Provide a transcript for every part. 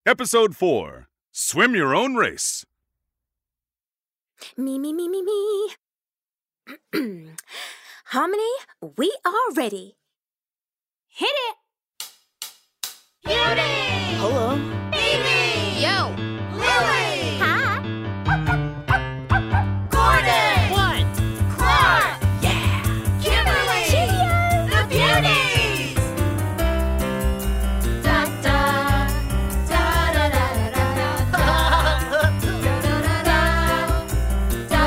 Episode 4, Swim Your Own Race. Me. Harmony, we are ready. Hit it! Beauty! Hello? Baby! Yo! Lily! Hi. Gordon! What? Clark! Yeah! Kimberly! Cheerio! The Beauties! Da da da da da da da da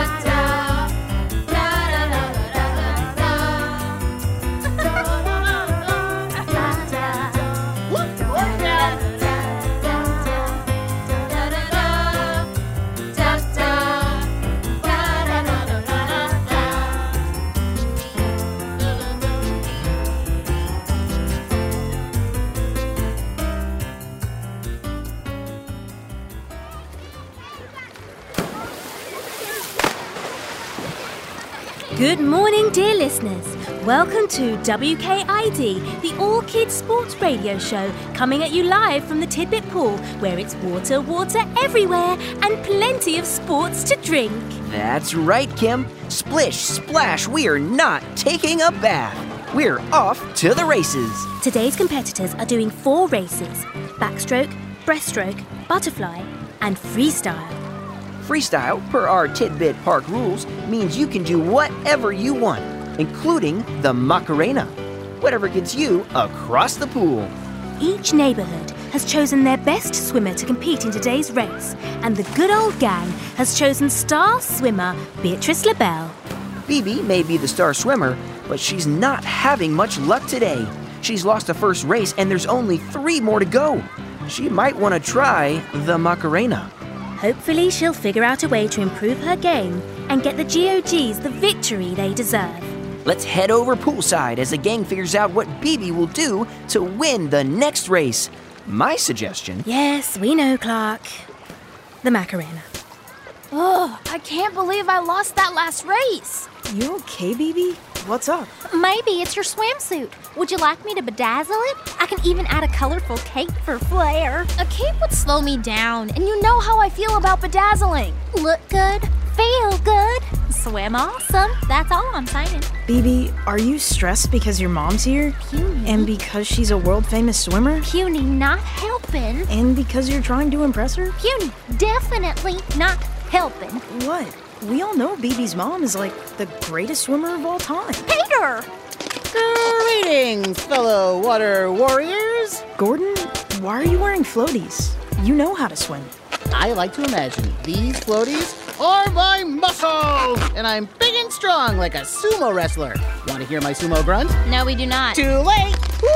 Good morning, dear listeners. Welcome to WKID, the All Kids Sports Radio Show, coming at you live from the Tidbit Pool, where it's water everywhere and plenty of sports to drink. That's right, Kim. Splish, splash, we are not taking a bath. We're off to the races. Today's competitors are doing 4 races: backstroke, breaststroke, butterfly, and freestyle. Freestyle, per our Tidbit Park rules, means you can do whatever you want, including the Macarena. Whatever gets you across the pool. Each neighborhood has chosen their best swimmer to compete in today's race, and the good old gang has chosen star swimmer Beatrice LaBelle. Phoebe may be the star swimmer, but she's not having much luck today. She's lost the first race and there's only 3 more to go. She might want to try the Macarena. Hopefully she'll figure out a way to improve her game and get the GOGs the victory they deserve. Let's head over poolside as the gang figures out what Bibi will do to win the next race. My suggestion... Yes, we know, Clark. The Macarena. Oh, I can't believe I lost that last race. You okay, Bibi? What's up? Maybe it's your swimsuit. Would you like me to bedazzle it? I can even add a colorful cape for flair. A cape would slow me down, and you know how I feel about bedazzling. Look good, feel good, swim awesome. That's all I'm saying. Bibi, are you stressed because your mom's here? Puny. And because she's a world-famous swimmer? Puny not helping. And because you're trying to impress her? Puny definitely not helping. What? We all know Bibi's mom is like the greatest swimmer of all time. Peter! Greetings, fellow water warriors. Gordon, why are you wearing floaties? You know how to swim. I like to imagine these floaties are my muscles, and I'm big and strong like a sumo wrestler. Want to hear my sumo grunt? No, we do not. Too late.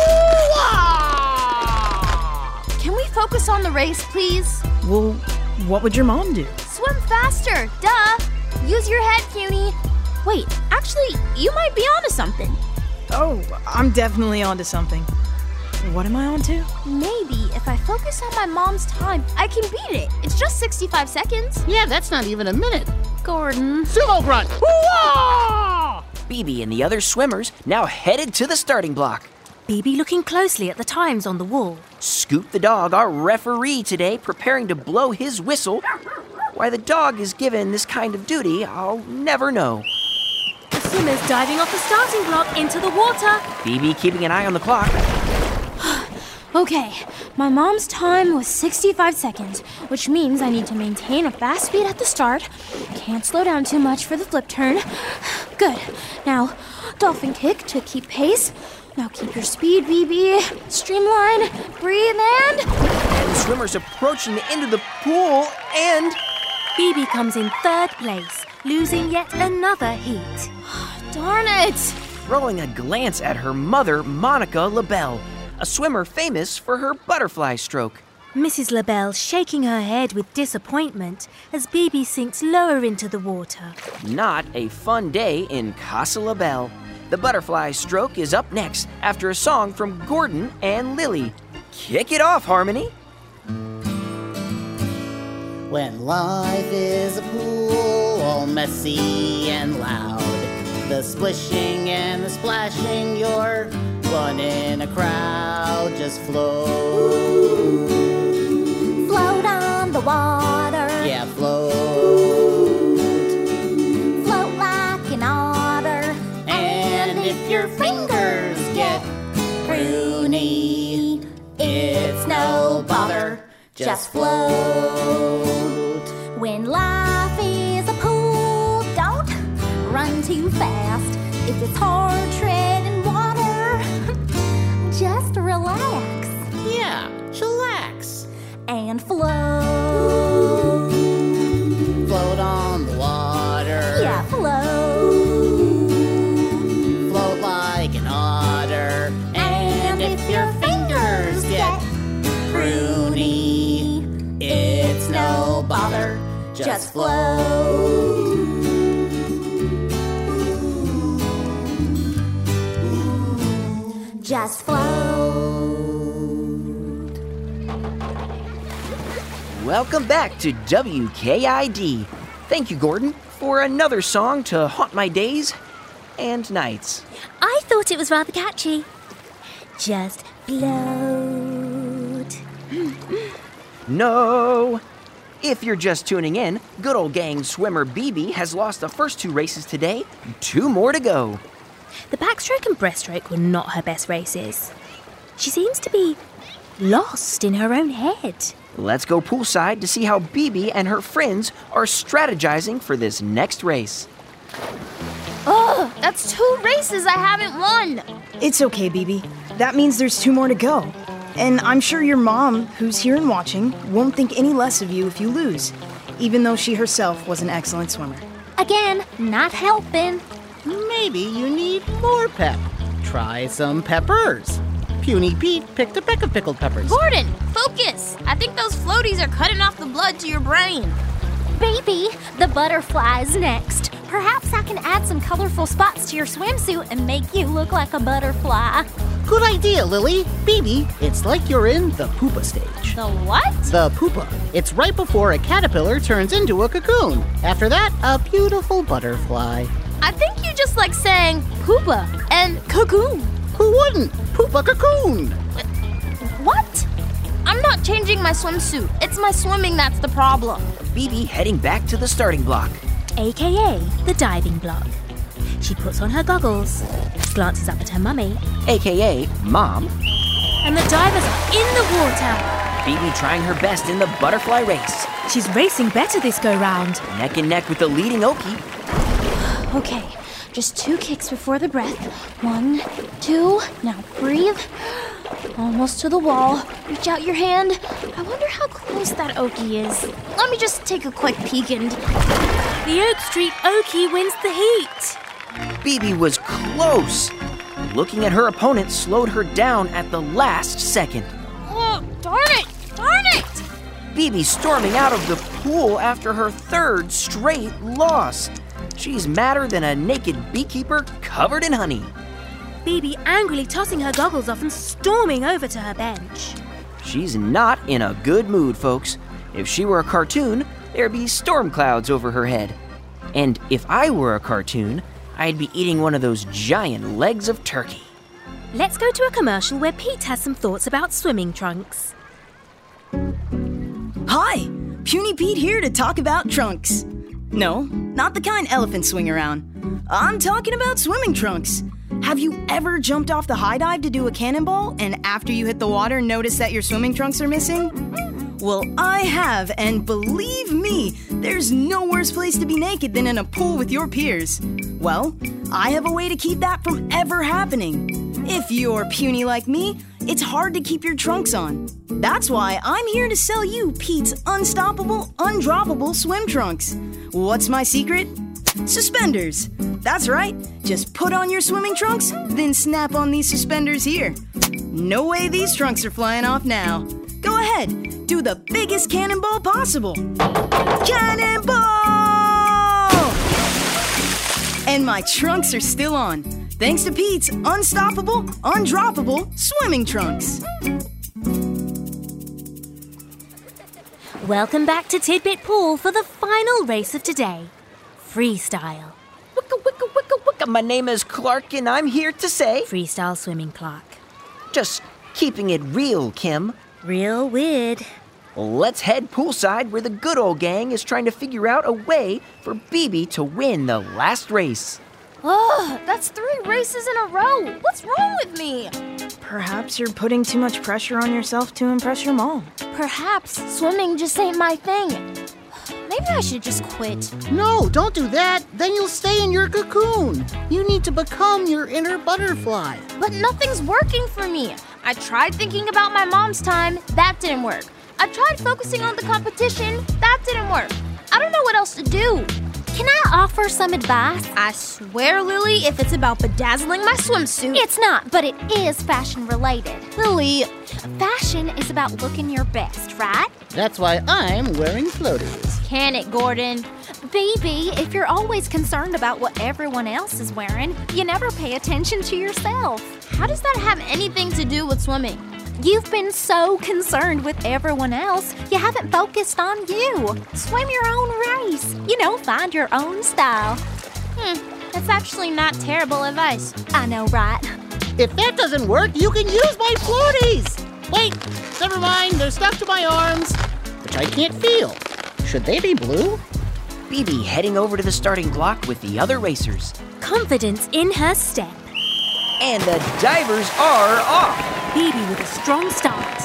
Woo-wah! Can we focus on the race, please? Well, what would your mom do? Swim faster, duh! Use your head, Puny. Wait, actually, you might be onto something. Oh, I'm definitely onto something. What am I onto? Maybe if I focus on my mom's time, I can beat it. It's just 65 seconds. Yeah, that's not even a minute. Gordon. Sumo grunt. Woo-wah! Bibi and the other swimmers now headed to the starting block. Bibi looking closely at the times on the wall. Scoop the dog, our referee today, preparing to blow his whistle. Why the dog is given this kind of duty, I'll never know. The swimmers diving off the starting block into the water. Bibi keeping an eye on the clock. Okay, my mom's time was 65 seconds, which means I need to maintain a fast speed at the start. Can't slow down too much for the flip turn. Good. Now, dolphin kick to keep pace. Now keep your speed, Bibi. Streamline, breathe, and The swimmers approaching the end of the pool, and... Bibi comes in 3rd place, losing yet another heat. darn it! throwing a glance at her mother, Monica LaBelle, a swimmer famous for her butterfly stroke. Mrs. LaBelle shaking her head with disappointment as Bibi sinks lower into the water. Not a fun day in Casa LaBelle. The butterfly stroke is up next after a song from Gordon and Lily. Kick it off, Harmony. When life is a pool, all messy and loud, the splishing and the splashing, you're one in a crowd, just float. water. Yeah, float. Float like an otter. And if your fingers get pruny, it's no bother. Just float. When life is a pool, don't run too fast. If it's hard treading water, just relax. Yeah, chillax. And float. Float on the water. Yeah, float. Float like an otter. And if your fingers get pruny, it's no bother. Just float. Just float. Welcome back to WKID. Thank you, Gordon, for another song to haunt my days and nights. I thought it was rather catchy. Just float. No. If you're just tuning in, good old gang swimmer BB has lost the first 2 races today. 2 more to go. The backstroke and breaststroke were not her best races. She seems to be lost in her own head. Let's go poolside to see how BB and her friends are strategizing for this next race. Oh, that's 2 races I haven't won. It's okay, BB. That means there's 2 more to go. And I'm sure your mom, who's here and watching, won't think any less of you if you lose, even though she herself was an excellent swimmer. Again, not helping. Maybe you need more pep. Try some peppers. Puny Pete picked a peck of pickled peppers. Gordon, focus. I think those floaties are cutting off the blood to your brain. Baby, the butterfly's next. Perhaps I can add some colorful spots to your swimsuit and make you look like a butterfly. Good idea, Lily. BB, it's like you're in the pupa stage. The what? The pupa. It's right before a caterpillar turns into a cocoon. After that, a beautiful butterfly. I think you just like saying pupa and cocoon. Who wouldn't? Pupa cocoon. What? I'm not changing my swimsuit. It's my swimming that's the problem. BB heading back to the starting block. AKA the diving block. She puts on her goggles, glances up at her mummy, AKA Mom. and the divers are in the water. BB trying her best in the butterfly race. She's racing better this go-round. Neck and neck with the leading Okie. Okay, just 2 kicks before the breath. 1, 2, now breathe. Almost to the wall. Reach out your hand. I wonder how close that Okie is. Let me just take a quick peek and... The Oak Street Okie wins the heat. BB was close. Looking at her opponent slowed her down at the last second. Oh, darn it! Darn it! BB storming out of the pool after her 3rd straight loss. She's madder than a naked beekeeper covered in honey. BB angrily tossing her goggles off and storming over to her bench. She's not in a good mood, folks. If she were a cartoon, there'd be storm clouds over her head. And if I were a cartoon, I'd be eating one of those giant legs of turkey. Let's go to a commercial where Pete has some thoughts about swimming trunks. Hi, Puny Pete here to talk about trunks. No, not the kind elephants swing around. I'm talking about swimming trunks. Have you ever jumped off the high dive to do a cannonball and after you hit the water notice that your swimming trunks are missing? Well, I have, and believe me, there's no worse place to be naked than in a pool with your peers. Well, I have a way to keep that from ever happening. If you're puny like me, it's hard to keep your trunks on. That's why I'm here to sell you Pete's unstoppable, undroppable swim trunks. What's my secret? Suspenders. That's right. Just put on your swimming trunks, then snap on these suspenders here. No way these trunks are flying off now. Go ahead, do the biggest cannonball possible. Cannonball! And my trunks are still on, thanks to Pete's unstoppable, undroppable swimming trunks. Welcome back to Tidbit Pool for the final race of today. Freestyle. Wicka, wicka, wicka, wicka. My name is Clark, and I'm here to say... Freestyle swimming, Clark. Just keeping it real, Kim. Real weird. let's head poolside where the good old gang is trying to figure out a way for BB to win the last race. Oh, that's 3 races in a row. What's wrong with me? Perhaps you're putting too much pressure on yourself to impress your mom. Perhaps swimming just ain't my thing. Maybe I should just quit. No, don't do that. Then you'll stay in your cocoon. You need to become your inner butterfly. But nothing's working for me. I tried thinking about my mom's time. That didn't work. I tried focusing on the competition. That didn't work. I don't know what else to do. Can I offer some advice? I swear, Lily, if it's about bedazzling my swimsuit... It's not, but it is fashion related. Lily, Fashion is about looking your best, right? That's why I'm wearing floaties. can it, Gordon? BB, if you're always concerned about what everyone else is wearing, you never pay attention to yourself. How does that have anything to do with swimming? You've been so concerned with everyone else, you haven't focused on you. Swim your own race. Find your own style. That's actually not terrible advice. I know, right? If that doesn't work, you can use my floaties! Wait, never mind, they're stuck to my arms, which I can't feel. Should they be blue? BB heading over to the starting block with the other racers. Confidence in her step. And the divers are off! BB with a strong start.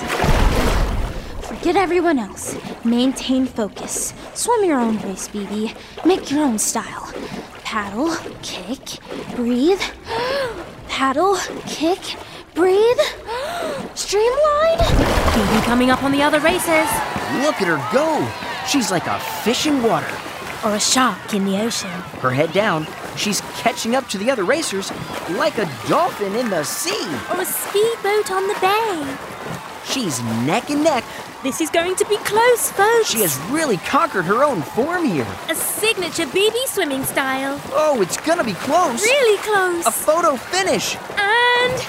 Forget everyone else. Maintain focus. Swim your own race, BB. Make your own style. Paddle, kick, breathe. Paddle, kick, breathe. Streamline. BB coming up on the other races. Look at her go! She's like a fish in water. Or a shark in the ocean. Her head down, she's catching up to the other racers like a dolphin in the sea. Or a speedboat on the bay. She's neck and neck. This is going to be close, folks. She has really conquered her own form here. A signature BB swimming style. Oh, it's gonna be close. Really close. A photo finish. And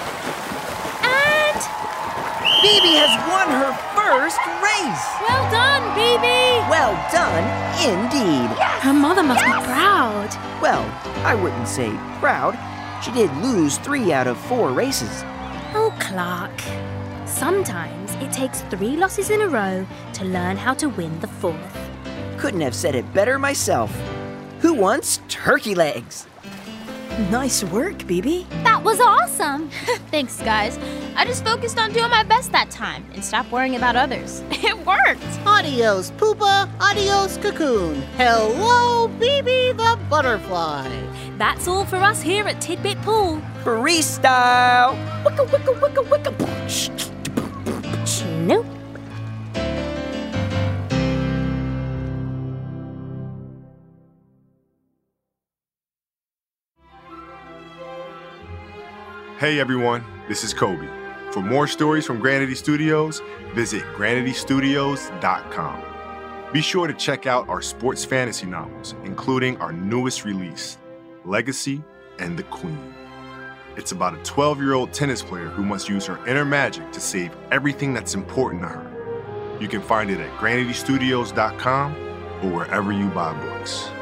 BB has won her first race. well done, BB. Well done, indeed. Her mother must be proud. Well, I wouldn't say proud. She did lose 3 out of 4 races. Oh, Clark. Sometimes it takes 3 losses in a row to learn how to win the 4th. Couldn't have said it better myself. Who wants turkey legs? Nice work, BB. That was awesome. Thanks, guys. I just focused on doing my best that time and stopped worrying about others. It worked. Adios, Pupa. Adios, Cocoon. Hello, BB the Butterfly. That's all for us here at Tidbit Pool. Freestyle! Wicka, wicka, wicka, wicka. Nope. Hey everyone, this is Kobe. For more stories from Granity Studios, visit granitystudios.com. Be sure to check out our sports fantasy novels, including our newest release, Legacy and the Queen. It's about a 12-year-old tennis player who must use her inner magic to save everything that's important to her. You can find it at granitystudios.com or wherever you buy books.